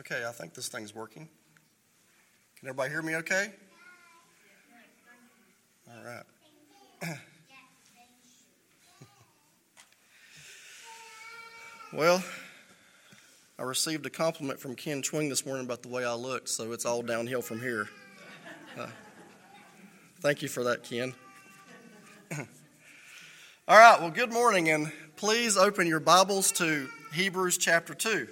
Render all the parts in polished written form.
Okay, I think this thing's working. Can everybody hear me okay? All right. Well, I received a compliment from Ken Twing this morning about the way I looked, so it's all downhill from here. Thank you for that, Ken. All right, well, good morning, and please open your Bibles to Hebrews chapter 2.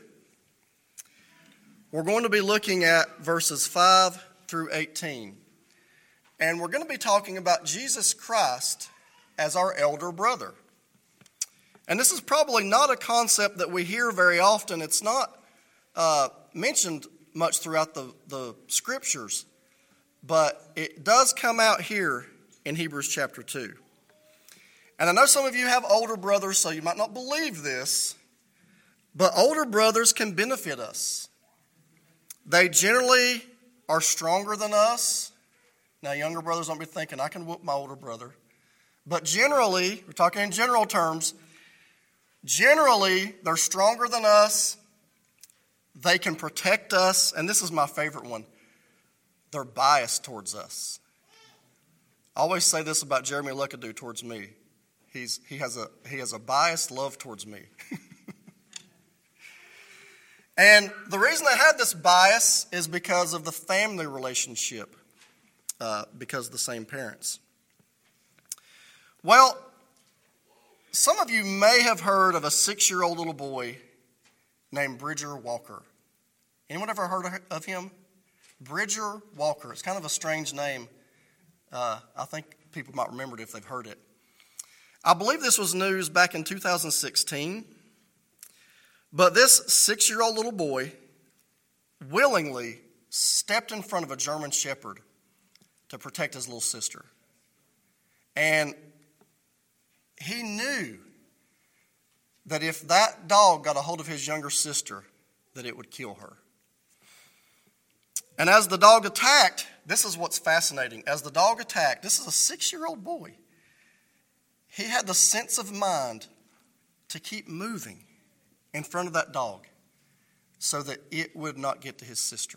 We're going to be looking at verses 5 through 18, and we're going to be talking about Jesus Christ as our elder brother. And this is probably not a concept that we hear very often. It's not mentioned much throughout the scriptures, but it does come out here in Hebrews chapter 2. And I know some of you have older brothers, so you might not believe this, but older brothers can benefit us. They generally are stronger than us. Now, younger brothers don't be thinking, I can whoop my older brother. But generally, we're talking in general terms, generally, they're stronger than us. They can protect us. And this is my favorite one. They're biased towards us. I always say this about Jeremy Luckadoo towards me. He has a biased love towards me. And the reason I had this bias is because of the family relationship, because of the same parents. Well, some of you may have heard of a 6-year-old little boy named Bridger Walker. Anyone ever heard of him? Bridger Walker. It's kind of a strange name. I think people might remember it if they've heard it. I believe this was news back in 2016. But this 6-year-old little boy willingly stepped in front of a German Shepherd to protect his little sister. And he knew that if that dog got a hold of his younger sister, that it would kill her. And as the dog attacked, this is what's fascinating. As the dog attacked, this is a 6-year-old boy. He had the sense of mind to keep moving in front of that dog so that it would not get to his sister.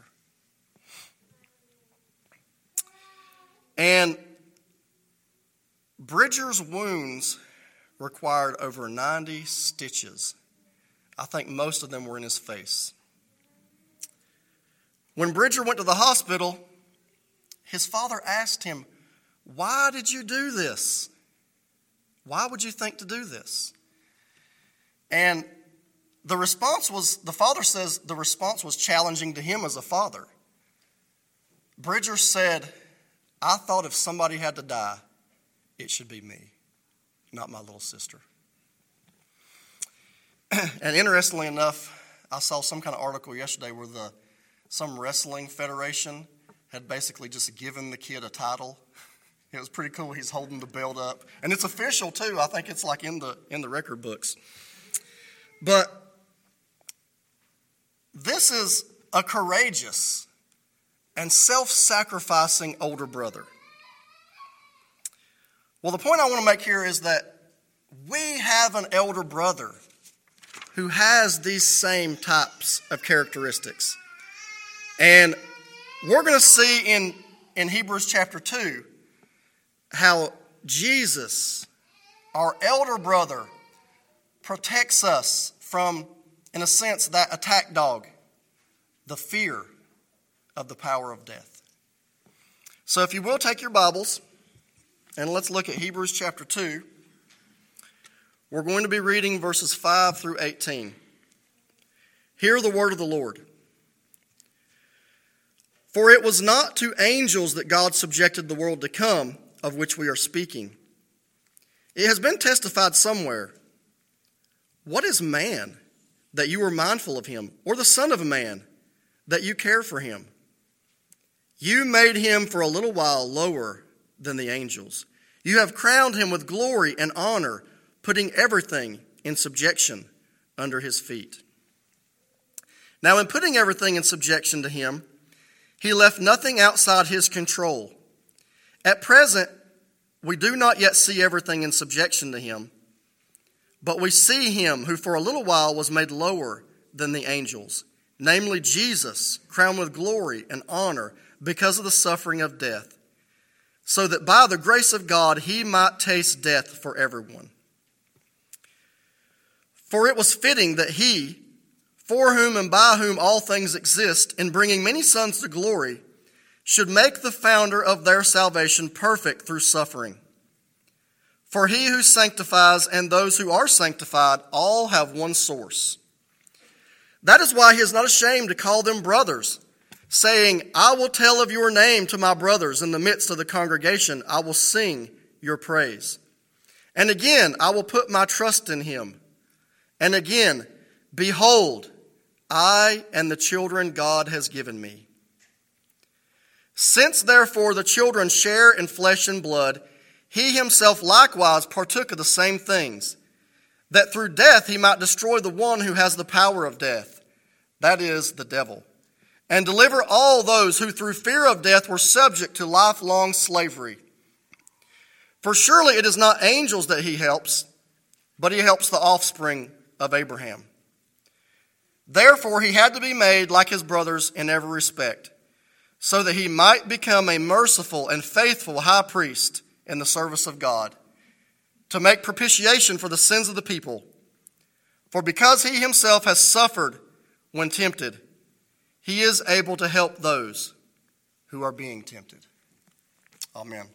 And Bridger's wounds required over 90 stitches. I think most of them were in his face. When Bridger went to the hospital, his father asked him, "Why did you do this? Why would you think to do this?" And the father says the response was challenging to him as a father. Bridger said, "I thought if somebody had to die, it should be me, not my little sister." And interestingly enough, I saw some kind of article yesterday where some wrestling federation had basically just given the kid a title. It was pretty cool. He's holding the belt up. And it's official too. I think it's like in the record books. But this is a courageous and self-sacrificing older brother. Well, the point I want to make here is that we have an elder brother who has these same types of characteristics. And we're going to see in Hebrews chapter 2 how Jesus, our elder brother, protects us from, in a sense, that attack dog, the fear of the power of death. So if you will, take your Bibles, and let's look at Hebrews chapter 2. We're going to be reading verses 5 through 18. Hear the word of the Lord. "For it was not to angels that God subjected the world to come, of which we are speaking. It has been testified somewhere. What is man, that you are mindful of him, or the son of a man, that you care for him? You made him for a little while lower than the angels. You have crowned him with glory and honor, putting everything in subjection under his feet. Now, in putting everything in subjection to him, he left nothing outside his control. At present, we do not yet see everything in subjection to him, but we see him who for a little while was made lower than the angels, namely Jesus, crowned with glory and honor because of the suffering of death, so that by the grace of God he might taste death for everyone. For it was fitting that he, for whom and by whom all things exist, in bringing many sons to glory, should make the founder of their salvation perfect through suffering. For he who sanctifies and those who are sanctified all have one source. That is why he is not ashamed to call them brothers, saying, I will tell of your name to my brothers. In the midst of the congregation, I will sing your praise. And again, I will put my trust in him. And again, behold, I and the children God has given me. Since therefore the children share in flesh and blood, he himself likewise partook of the same things, that through death he might destroy the one who has the power of death, that is, the devil, and deliver all those who through fear of death were subject to lifelong slavery. For surely it is not angels that he helps, but he helps the offspring of Abraham. Therefore he had to be made like his brothers in every respect, so that he might become a merciful and faithful high priest in the service of God, to make propitiation for the sins of the people. For because he himself has suffered when tempted, he is able to help those who are being tempted. Amen.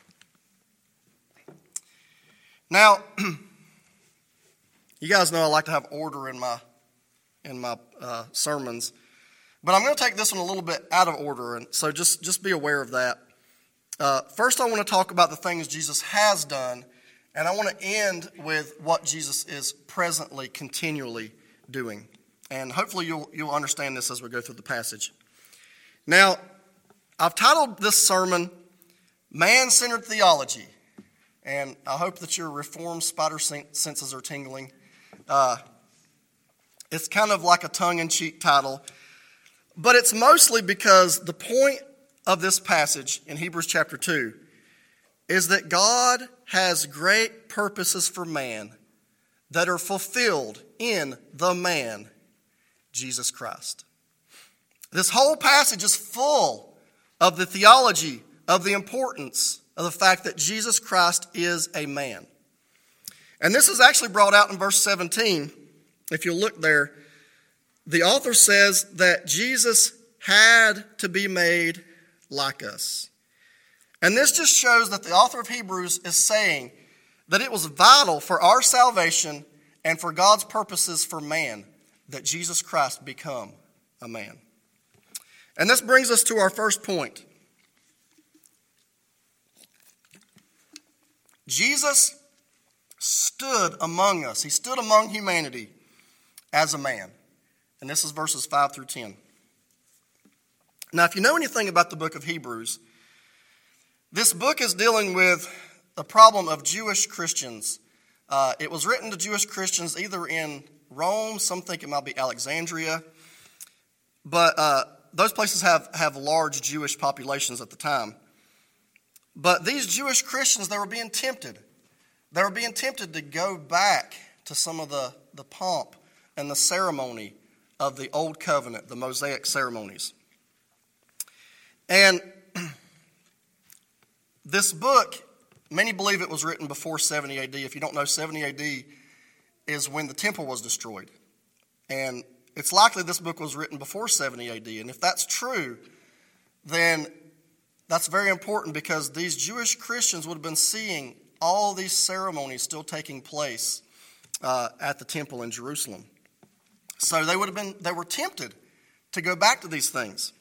Now, you guys know I like to have order in my sermons, but I'm going to take this one a little bit out of order, and so just be aware of that. First, I want to talk about the things Jesus has done, and I want to end with what Jesus is presently, continually doing. And hopefully you'll understand this as we go through the passage. Now, I've titled this sermon, Man-Centered Theology, and I hope that your Reformed spider senses are tingling. It's kind of like a tongue-in-cheek title, but it's mostly because the point of this passage in Hebrews chapter 2 is that God has great purposes for man that are fulfilled in the man, Jesus Christ. This whole passage is full of the theology of the importance of the fact that Jesus Christ is a man. And this is actually brought out in verse 17. If you look there, the author says that Jesus had to be made like us. And this just shows that the author of Hebrews is saying that it was vital for our salvation and for God's purposes for man that Jesus Christ become a man. And this brings us to our first point. Jesus stood among us. He stood among humanity as a man. And this is verses 5 through 10. Now, if you know anything about the book of Hebrews, this book is dealing with the problem of Jewish Christians. It was written to Jewish Christians either in Rome, some think it might be Alexandria, but those places have large Jewish populations at the time. But these Jewish Christians, they were being tempted. They were being tempted to go back to some of the pomp and the ceremony of the Old Covenant, the Mosaic ceremonies. And this book, many believe it was written before 70 AD. If you don't know, 70 AD is when the temple was destroyed. And it's likely this book was written before 70 AD. And if that's true, then that's very important because these Jewish Christians would have been seeing all these ceremonies still taking place at the temple in Jerusalem. So they were tempted to go back to these things.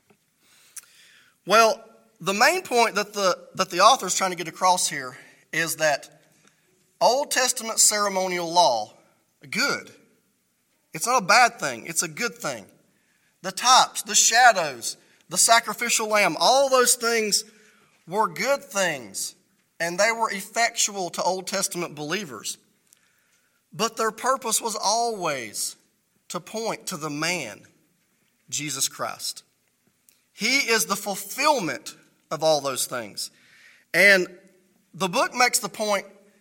Well, the main point that the author is trying to get across here is that Old Testament ceremonial law, good. It's not a bad thing. It's a good thing. The types, the shadows, the sacrificial lamb, all those things were good things, and they were effectual to Old Testament believers. But their purpose was always to point to the man, Jesus Christ. He is the fulfillment of all those things. And the book makes the point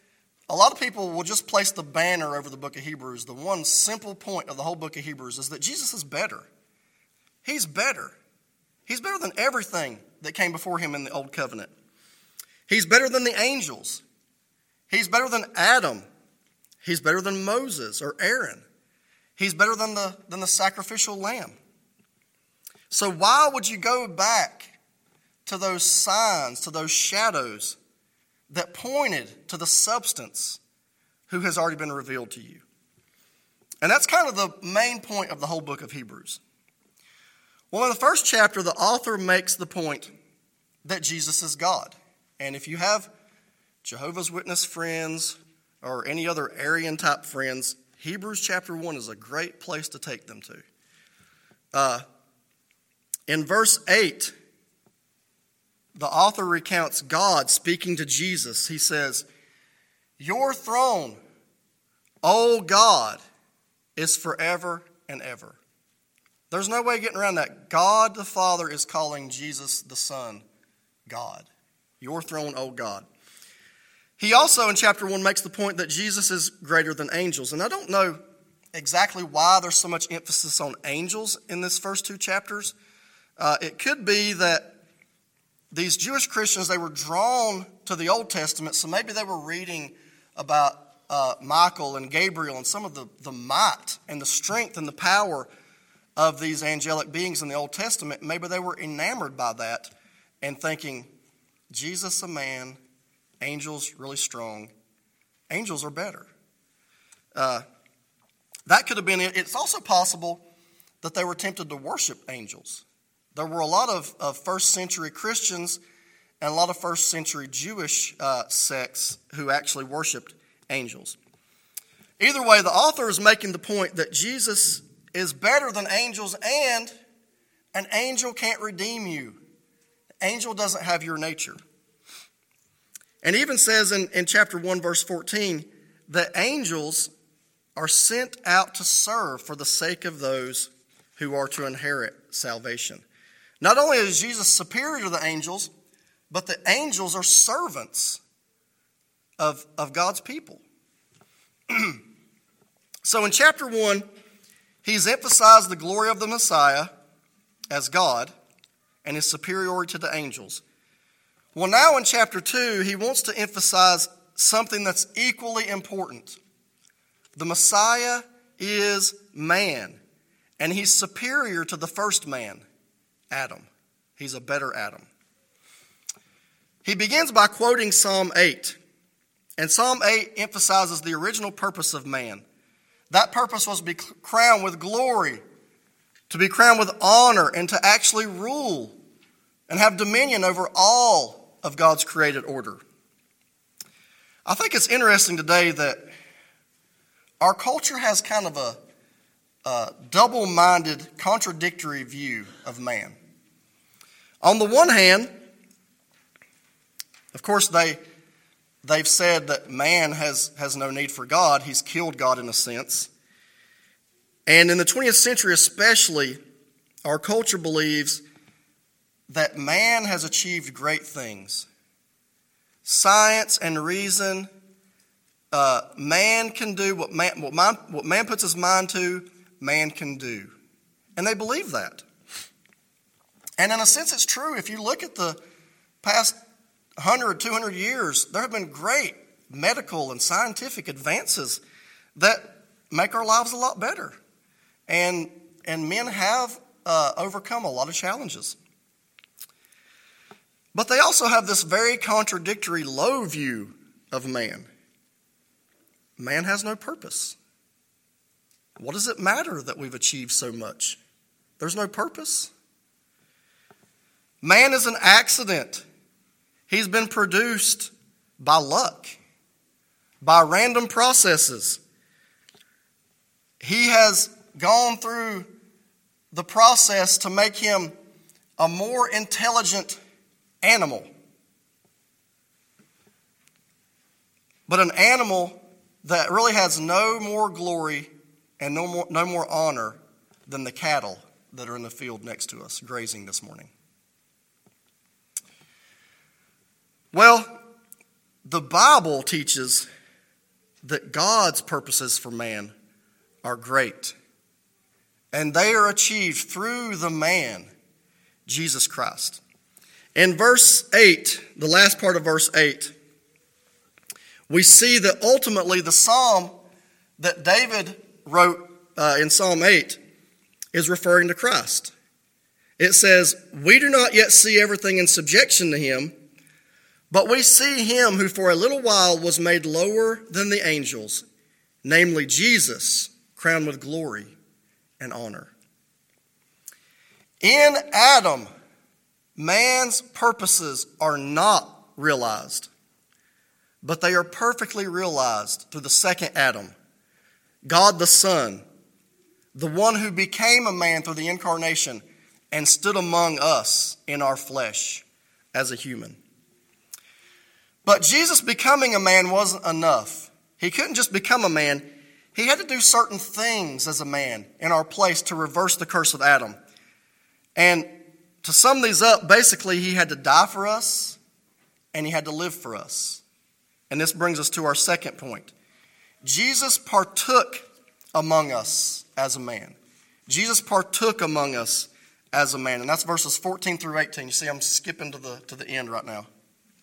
a lot of people will just place the banner over the book of Hebrews. The one simple point of the whole book of Hebrews is that Jesus is better. He's better. He's better than everything that came before him in the Old Covenant. He's better than the angels. He's better than Adam. He's better than Moses or Aaron. He's better than the sacrificial lamb. So why would you go back to those signs, to those shadows that pointed to the substance who has already been revealed to you? And that's kind of the main point of the whole book of Hebrews. Well, in the first chapter, the author makes the point that Jesus is God. And if you have Jehovah's Witness friends or any other Arian type friends, Hebrews chapter 1 is a great place to take them to. In verse 8, the author recounts God speaking to Jesus. He says, "Your throne, O God, is forever and ever." There's no way getting around that. God the Father is calling Jesus the Son God. Your throne, O God. He also, in chapter 1, makes the point that Jesus is greater than angels. And I don't know exactly why there's so much emphasis on angels in this first two chapters. It could be that these Jewish Christians, they were drawn to the Old Testament, so maybe they were reading about Michael and Gabriel and some of the might and the strength and the power of these angelic beings in the Old Testament. Maybe they were enamored by that and thinking, Jesus a man, angels really strong, angels are better. That could have been it. It's also possible that they were tempted to worship angels. There were a lot of first century Christians and a lot of first century Jewish sects who actually worshiped angels. Either way, the author is making the point that Jesus is better than angels, and an angel can't redeem you. An angel doesn't have your nature. And even says in chapter 1, verse 14, that angels are sent out to serve for the sake of those who are to inherit salvation. Not only is Jesus superior to the angels, but the angels are servants of God's people. So in chapter 1, he's emphasized the glory of the Messiah as God and his superiority to the angels. Well, now in chapter 2, he wants to emphasize something that's equally important. The Messiah is man, and he's superior to the first man, Adam. He's a better Adam. He begins by quoting Psalm 8. And Psalm 8 emphasizes the original purpose of man. That purpose was to be crowned with glory, to be crowned with honor, and to actually rule and have dominion over all of God's created order. I think it's interesting today that our culture has kind of a double-minded, contradictory view of man. On the one hand, of course, they've said that man has no need for God. He's killed God in a sense. And in the 20th century especially, our culture believes that man has achieved great things. Science and reason, man can do what man puts his mind to, man can do. And they believe that. And in a sense, it's true. If you look at the past 100, 200 years, there have been great medical and scientific advances that make our lives a lot better. And men have overcome a lot of challenges. But they also have this very contradictory low view of man. Man has no purpose. What does it matter that we've achieved so much? There's no purpose. Man is an accident. He's been produced by luck, by random processes. He has gone through the process to make him a more intelligent animal. But an animal that really has no more glory and no more honor than the cattle that are in the field next to us grazing this morning. Well, the Bible teaches that God's purposes for man are great, and they are achieved through the man, Jesus Christ. In verse 8, the last part of verse 8, we see that ultimately the psalm that David wrote in Psalm 8 is referring to Christ. It says, "We do not yet see everything in subjection to him, but we see him who for a little while was made lower than the angels, namely Jesus, crowned with glory and honor." In Adam, man's purposes are not realized, but they are perfectly realized through the second Adam, God the Son, the one who became a man through the incarnation and stood among us in our flesh as a human. But Jesus becoming a man wasn't enough. He couldn't just become a man. He had to do certain things as a man in our place to reverse the curse of Adam. And to sum these up, basically he had to die for us and he had to live for us. And this brings us to our second point. Jesus partook among us as a man. Jesus partook among us as a man. And that's verses 14 through 18. You see, I'm skipping to the end right now.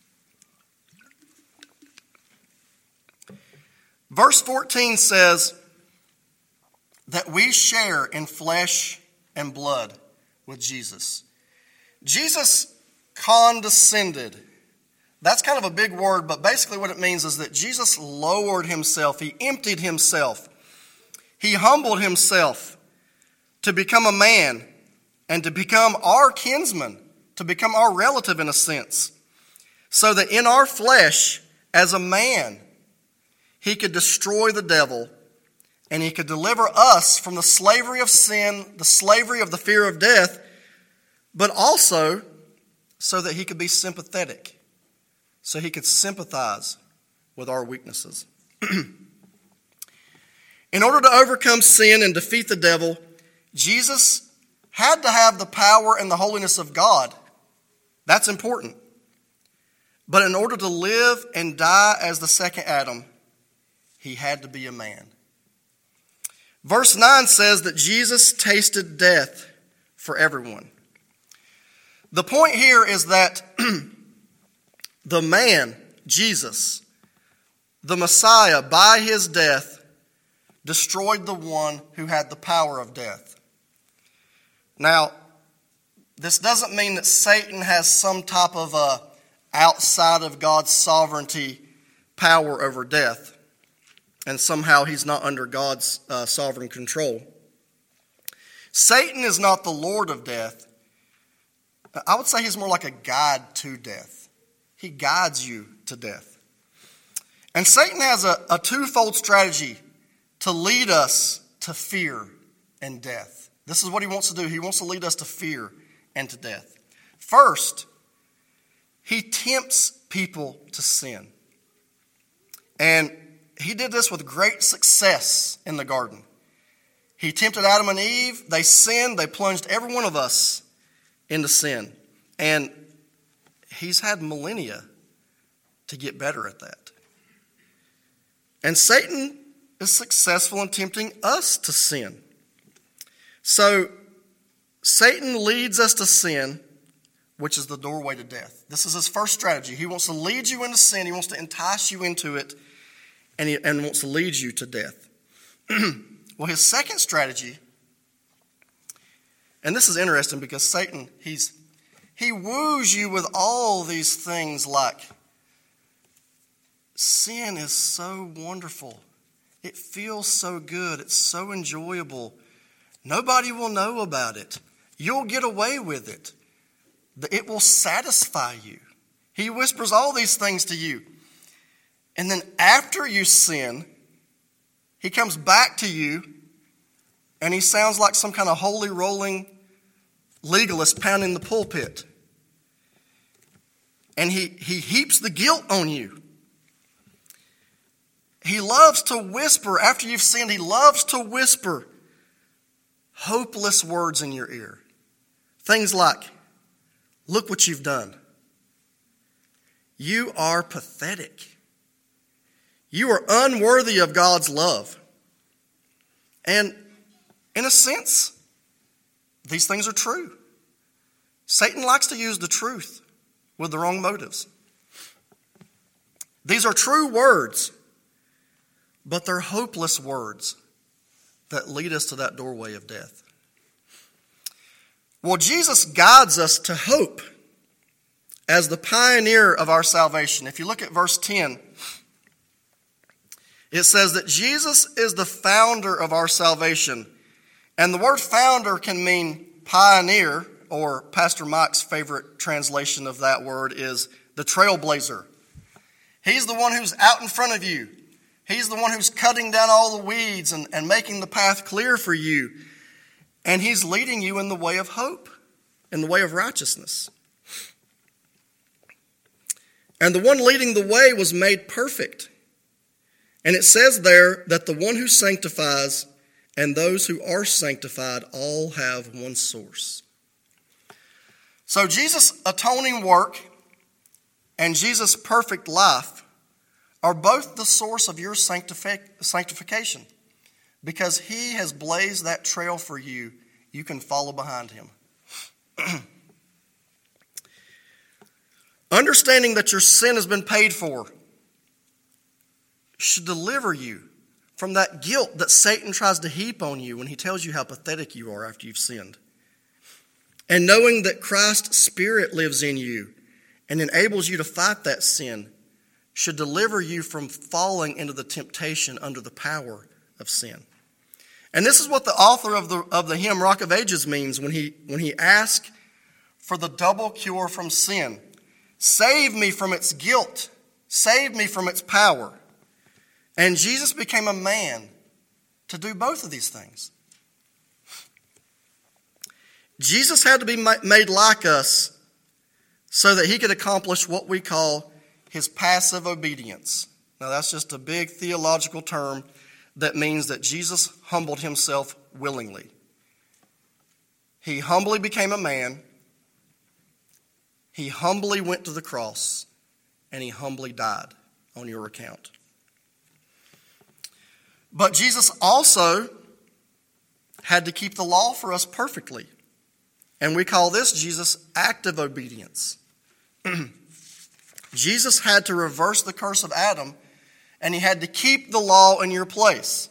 Verse 14 says that we share in flesh and blood with Jesus. Jesus condescended. That's kind of a big word, but basically what it means is that Jesus lowered himself. He emptied himself. He humbled himself to become a man and to become our kinsman, to become our relative in a sense, so that in our flesh, as a man, he could destroy the devil and he could deliver us from the slavery of sin, the slavery of the fear of death, but also so that he could be sympathetic, so he could sympathize with our weaknesses. In order to overcome sin and defeat the devil, Jesus had to have the power and the holiness of God. That's important. But in order to live and die as the second Adam, he had to be a man. Verse 9 says that Jesus tasted death for everyone. The point here is that the man, Jesus, the Messiah, by his death, destroyed the one who had the power of death. Now, this doesn't mean that Satan has some type of outside of God's sovereignty power over death, and somehow he's not under God's sovereign control. Satan is not the Lord of death. I would say he's more like a guide to death. He guides you to death. And Satan has a twofold strategy to lead us to fear and death. This is what he wants to do. He wants to lead us to fear and to death. First, he tempts people to sin. And he did this with great success in the garden. He tempted Adam and Eve. They sinned. They plunged every one of us into sin. And he's had millennia to get better at that. And Satan is successful in tempting us to sin. So Satan leads us to sin, which is the doorway to death. This is his first strategy. He wants to lead you into sin. He wants to entice you into it, and wants to lead you to death. Well, his second strategy, and this is interesting because Satan, he woos you with all these things like, sin is so wonderful. It feels so good. It's so enjoyable. Nobody will know about it. You'll get away with it. It will satisfy you. He whispers all these things to you. And then after you sin, he comes back to you and he sounds like some kind of holy rolling legalist pounding the pulpit. And he heaps the guilt on you. He loves to whisper, after you've sinned, he loves to whisper hopeless words in your ear. Things like, look what you've done. You are pathetic. You are unworthy of God's love. And in a sense, these things are true. Satan likes to use the truth with the wrong motives. These are true words, but they're hopeless words that lead us to that doorway of death. Well, Jesus guides us to hope as the pioneer of our salvation. If you look at verse 10, it says that Jesus is the founder of our salvation. And the word founder can mean pioneer, or Pastor Mike's favorite translation of that word is the trailblazer. He's the one who's out in front of you. He's the one who's cutting down all the weeds and making the path clear for you. And he's leading you in the way of hope, in the way of righteousness. And the one leading the way was made perfect. And it says there that the one who sanctifies and those who are sanctified all have one source. So Jesus' atoning work and Jesus' perfect life are both the source of your sanctification. Because he has blazed that trail for you, you can follow behind him. Understanding that your sin has been paid for should deliver you from that guilt that Satan tries to heap on you when he tells you how pathetic you are after you've sinned. And knowing that Christ's Spirit lives in you and enables you to fight that sin should deliver you from falling into the temptation under the power of sin. And this is what the author of the hymn Rock of Ages means when he asks for the double cure from sin. Save me from its guilt. Save me from its power. And Jesus became a man to do both of these things. Jesus had to be made like us so that he could accomplish what we call his passive obedience. Now that's just a big theological term that means that Jesus humbled himself willingly. He humbly became a man. He humbly went to the cross, and he humbly died on your account. But Jesus also had to keep the law for us perfectly. And we call this Jesus' active obedience. Jesus had to reverse the curse of Adam, and he had to keep the law in your place.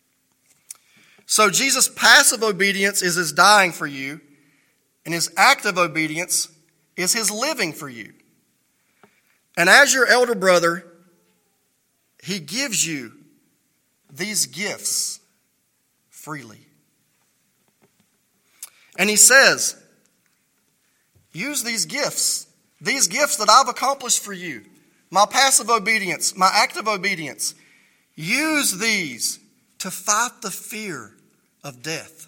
So Jesus' passive obedience is his dying for you, and his active obedience is his living for you. And as your elder brother, he gives you these gifts freely. And he says, use these gifts that I've accomplished for you, my passive obedience, my active obedience. Use these to fight the fear of death.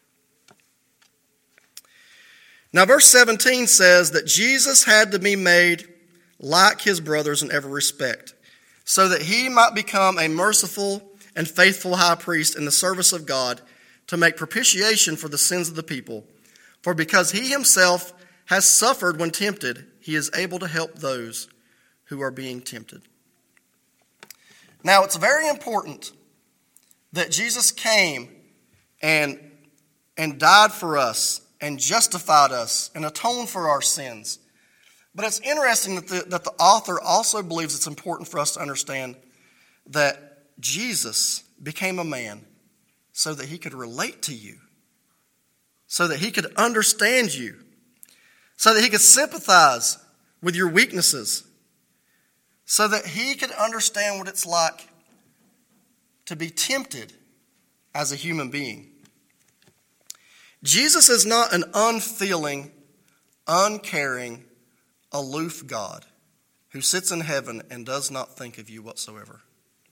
Now, verse 17 says that Jesus had to be made like his brothers in every respect, so that he might become a merciful and faithful high priest in the service of God to make propitiation for the sins of the people. For because he himself has suffered when tempted, he is able to help those who are being tempted. Now, it's very important that Jesus came and died for us and justified us and atoned for our sins. But it's interesting that the author also believes it's important for us to understand that Jesus became a man so that he could relate to you, so that he could understand you, so that he could sympathize with your weaknesses, so that he could understand what it's like to be tempted as a human being. Jesus is not an unfeeling, uncaring, aloof God who sits in heaven and does not think of you whatsoever.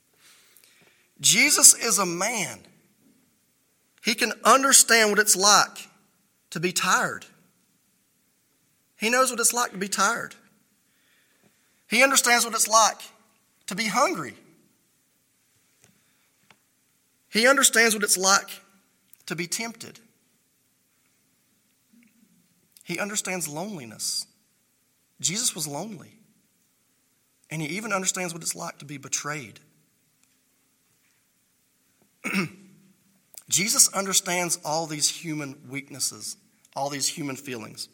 Jesus is a man. He can understand what it's like to be tired. He knows what it's like to be tired. He understands what it's like to be hungry. He understands what it's like to be tempted. He understands loneliness. Jesus was lonely. And he even understands what it's like to be betrayed Jesus understands all these human weaknesses, all these human feelings.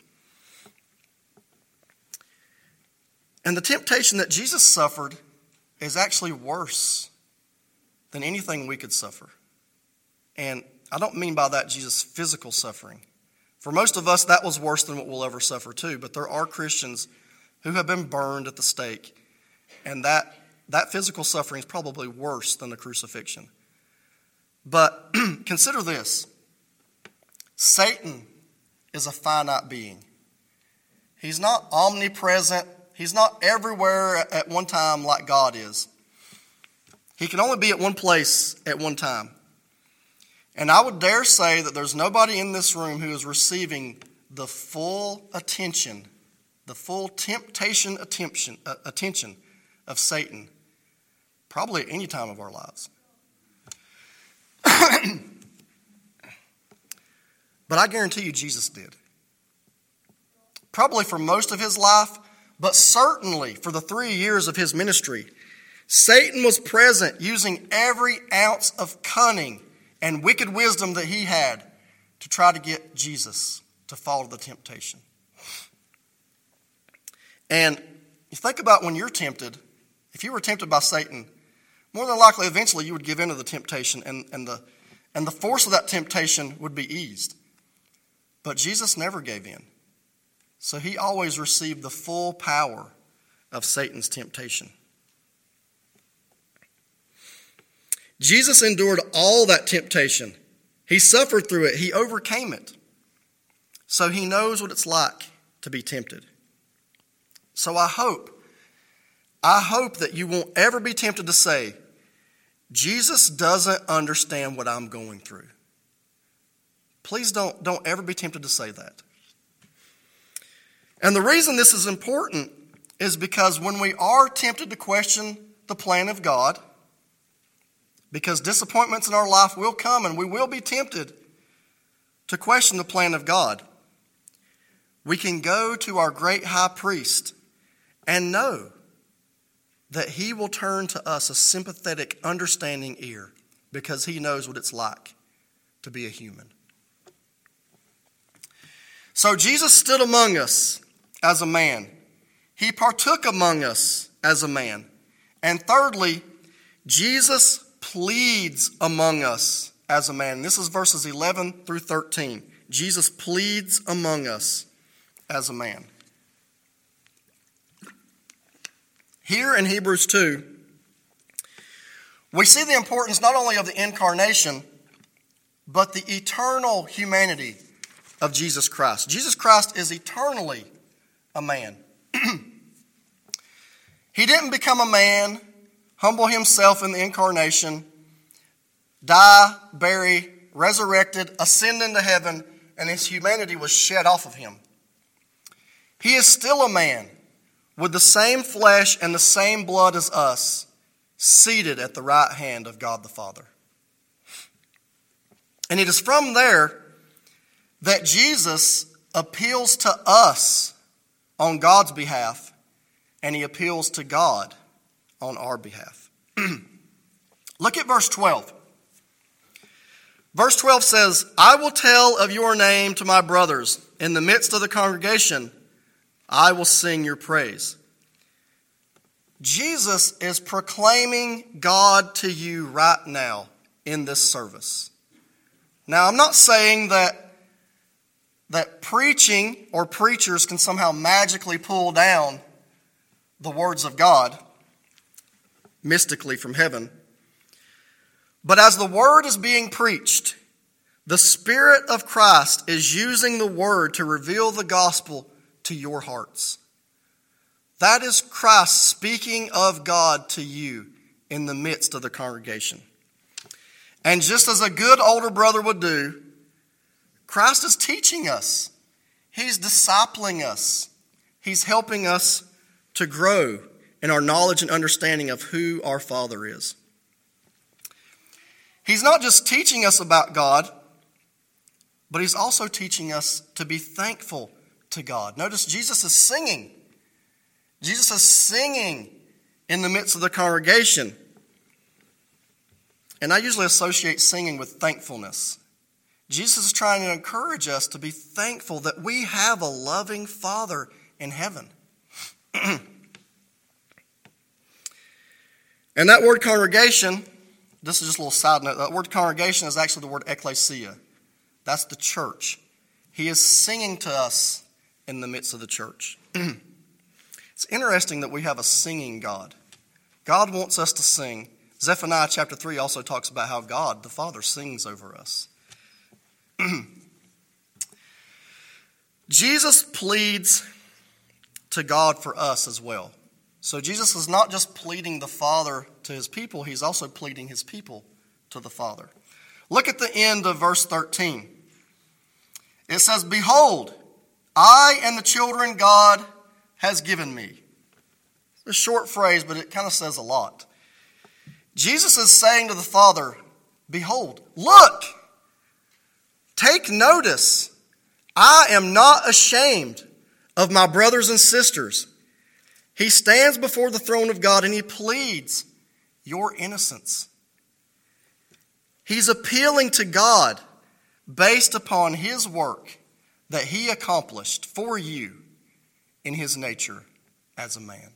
And the temptation that Jesus suffered is actually worse than anything we could suffer. And I don't mean by that Jesus' physical suffering. For most of us, that was worse than what we'll ever suffer too. But there are Christians who have been burned at the stake. And that physical suffering is probably worse than the crucifixion. But consider this. Satan is a finite being. He's not omnipresent. He's not everywhere at one time like God is. He can only be at one place at one time. And I would dare say that there's nobody in this room who is receiving the full attention, the full temptation attention of Satan, probably at any time of our lives. But I guarantee you Jesus did. Probably for most of his life, but certainly for the 3 years of his ministry, Satan was present using every ounce of cunning and wicked wisdom that he had to try to get Jesus to fall to the temptation. And you think about when you're tempted, if you were tempted by Satan, more than likely eventually you would give in to the temptation and the force of that temptation would be eased. But Jesus never gave in. So he always received the full power of Satan's temptation. Jesus endured all that temptation. He suffered through it. He overcame it. So he knows what it's like to be tempted. So I hope that you won't ever be tempted to say, Jesus doesn't understand what I'm going through. Please don't ever be tempted to say that. And the reason this is important is because when we are tempted to question the plan of God, because disappointments in our life will come and we will be tempted to question the plan of God, we can go to our great high priest and know that he will turn to us a sympathetic, understanding ear because he knows what it's like to be a human. So Jesus stood among us as a man. He partook among us as a man. And thirdly, Jesus pleads among us as a man. This is verses 11 through 13. Jesus pleads among us as a man. Here in Hebrews 2, we see the importance not only of the incarnation, but the eternal humanity of Jesus Christ. Jesus Christ is eternally a man. He didn't become a man, humble himself in the incarnation, die, bury, resurrected, ascend into heaven, and his humanity was shed off of him. He is still a man with the same flesh and the same blood as us, seated at the right hand of God the Father. And it is from there that Jesus appeals to us on God's behalf, and he appeals to God on our behalf. Look at verse 12. Verse 12 says, I will tell of your name to my brothers. In the midst of the congregation, I will sing your praise. Jesus is proclaiming God to you right now in this service. Now, I'm not saying that preaching or preachers can somehow magically pull down the words of God mystically from heaven. But as the word is being preached, the Spirit of Christ is using the word to reveal the gospel to your hearts. That is Christ speaking of God to you in the midst of the congregation. And just as a good older brother would do, Christ is teaching us. He's discipling us. He's helping us to grow in our knowledge and understanding of who our Father is. He's not just teaching us about God, but he's also teaching us to be thankful to God. Notice Jesus is singing. Jesus is singing in the midst of the congregation. And I usually associate singing with thankfulness. Jesus is trying to encourage us to be thankful that we have a loving Father in heaven. And that word congregation, this is just a little side note, that word congregation is actually the word ecclesia. That's the church. He is singing to us in the midst of the church. It's interesting that we have a singing God. God wants us to sing. Zephaniah chapter 3 also talks about how God, the Father, sings over us. Jesus pleads to God for us as well. So Jesus is not just pleading the Father to his people, he's also pleading his people to the Father. Look at the end of verse 13. It says, "Behold, I and the children God has given me." It's a short phrase, but it kind of says a lot. Jesus is saying to the Father, behold, look, take notice. I am not ashamed of my brothers and sisters. He stands before the throne of God and he pleads your innocence. He's appealing to God based upon his work that he accomplished for you in his nature as a man.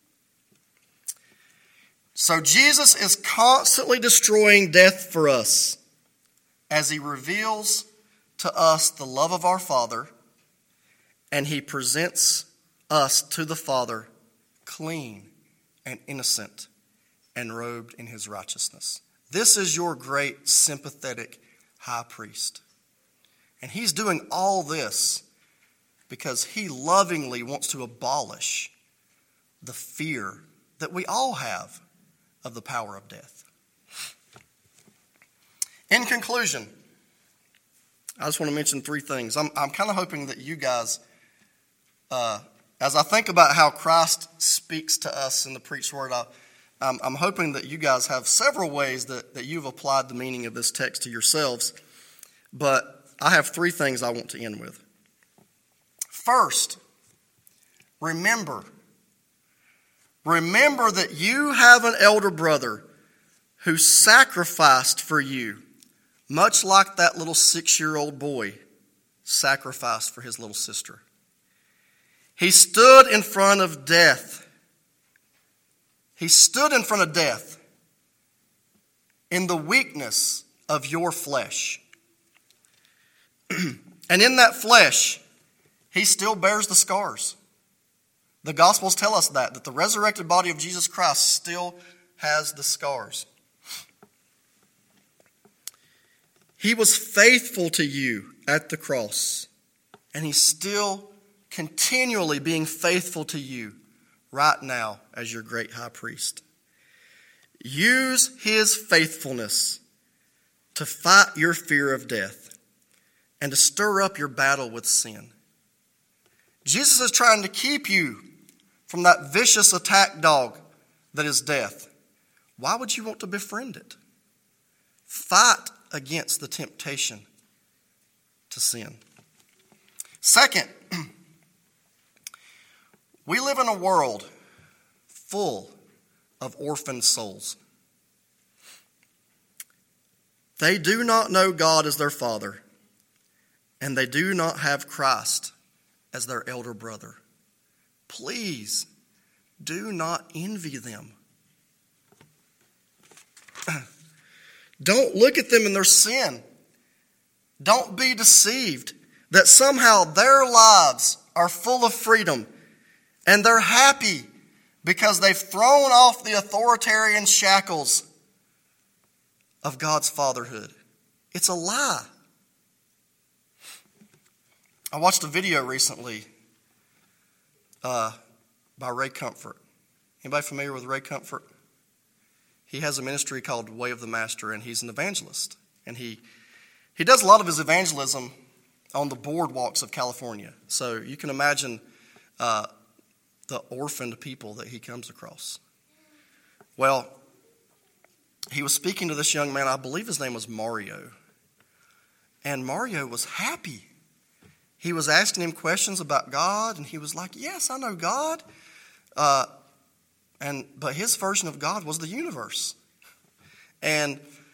So Jesus is constantly destroying death for us as he reveals to us the love of our Father, and he presents us to the Father clean and innocent and robed in his righteousness. This is your great sympathetic high priest. And he's doing all this because he lovingly wants to abolish the fear that we all have of the power of death. In conclusion, I just want to mention three things. I'm kind of hoping that you guys, as I think about how Christ speaks to us in the preached word, I'm hoping that you guys have several ways that you've applied the meaning of this text to yourselves. But I have three things I want to end with. First, remember that you have an elder brother who sacrificed for you, much like that little 6-year-old boy sacrificed for his little sister. He stood in front of death. He stood in front of death in the weakness of your flesh. And in that flesh, he still bears the scars. The Gospels tell us that the resurrected body of Jesus Christ still has the scars. He was faithful to you at the cross, and he's still continually being faithful to you right now as your great high priest. Use his faithfulness to fight your fear of death and to stir up your battle with sin. Jesus is trying to keep you from that vicious attack dog that is death. Why would you want to befriend it? Fight against the temptation to sin. Second, we live in a world full of orphaned souls. They do not know God as their Father, and they do not have Christ as their elder brother. Please do not envy them. Don't look at them in their sin. Don't be deceived that somehow their lives are full of freedom and they're happy because they've thrown off the authoritarian shackles of God's fatherhood. It's a lie. I watched a video recently by Ray Comfort. Anybody familiar with Ray Comfort? He has a ministry called Way of the Master, and he's an evangelist. And he does a lot of his evangelism on the boardwalks of California. So you can imagine the orphaned people that he comes across. Well, he was speaking to this young man, I believe his name was Mario. And Mario was happy. He was asking him questions about God, and he was like, yes, I know God. But his version of God was the universe. And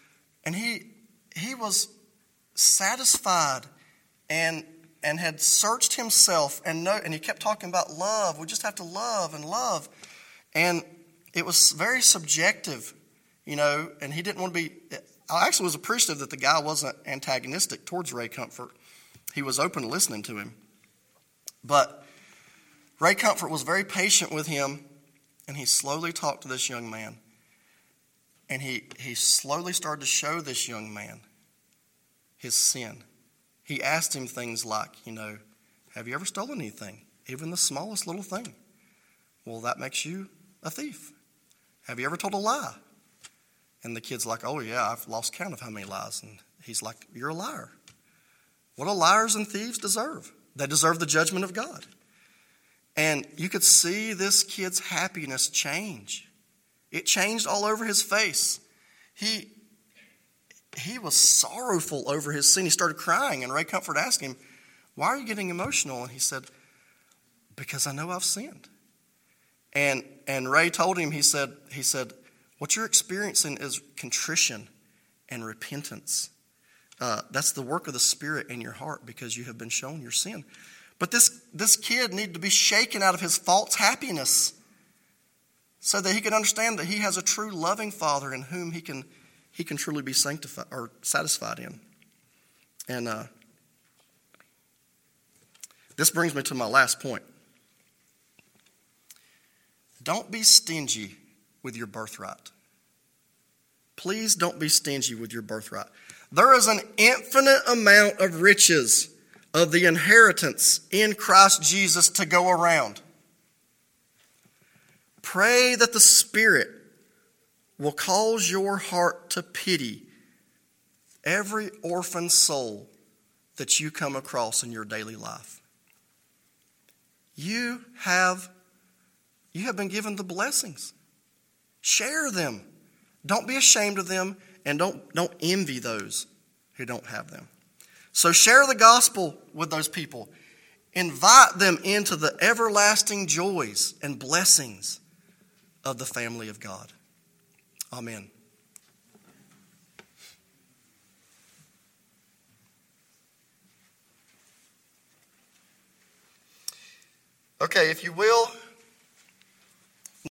And he was satisfied and had searched himself and he kept talking about love. We just have to love and love. And it was very subjective, and he didn't want to be. I actually was appreciative that the guy wasn't antagonistic towards Ray Comfort. He was open to listening to him. But Ray Comfort was very patient with him, and he slowly talked to this young man. And he slowly started to show this young man his sin. He asked him things like, have you ever stolen anything? Even the smallest little thing. Well, that makes you a thief. Have you ever told a lie? And the kid's like, oh yeah, I've lost count of how many lies. And he's like, you're a liar. What do liars and thieves deserve? They deserve the judgment of God. And you could see this kid's happiness change. It changed all over his face. He was sorrowful over his sin. He started crying, and Ray Comfort asked him, why are you getting emotional? And he said, because I know I've sinned. And Ray told him, he said, what you're experiencing is contrition and repentance. That's the work of the Spirit in your heart because you have been shown your sin. But this kid needed to be shaken out of his false happiness so that he could understand that he has a true loving Father in whom he can truly be sanctified or satisfied in. And this brings me to my last point. Don't be stingy with your birthright. Please don't be stingy with your birthright. There is an infinite amount of riches of the inheritance in Christ Jesus to go around. Pray that the Spirit will cause your heart to pity every orphan soul that you come across in your daily life. You have been given the blessings. Share them. Don't be ashamed of them, and don't envy those who don't have them. So share the gospel with those people. Invite them into the everlasting joys and blessings of the family of God. Amen. Okay, if you will,